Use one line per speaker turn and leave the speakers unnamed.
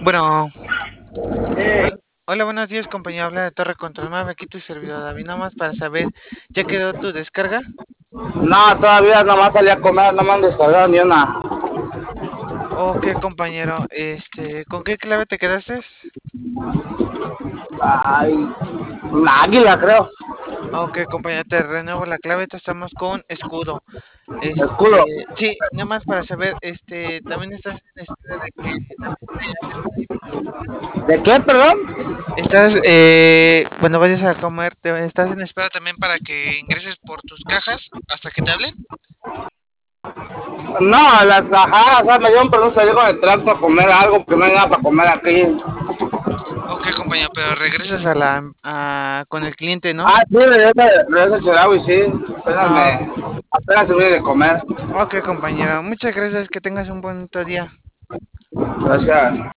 Bueno,
Eh,
hola, buenos días, compañero. Habla de Torre Control Mave, aquí tu servidor David. Nada más para saber, ¿ya quedó tu descarga?
no, todavía nomás salí a comer, no me han descargado ni una.
Ok, compañero, ¿con qué clave te quedaste?
Ay, una águila, creo.
Ok, compañero, te renuevo la clave. Estamos con escudo.
Escudo.
Sí, nada más para saber, también estás en espera de que también
¿De qué, perdón?
estás, cuando vayas a comer, estás en espera también para que ingreses por tus cajas hasta que te hablen.
No, las ajá, o sea, me dieron permiso salir con el tracto a comer algo, porque no hay nada para comer aquí.
Ok, compañero, pero regresas con el cliente, ¿no?
Ah, sí, regresa a Chedraui, sí.
Ah,
Apenas se viene de comer.
ok, compañero. Muchas gracias. Que tengas un bonito día.
Gracias.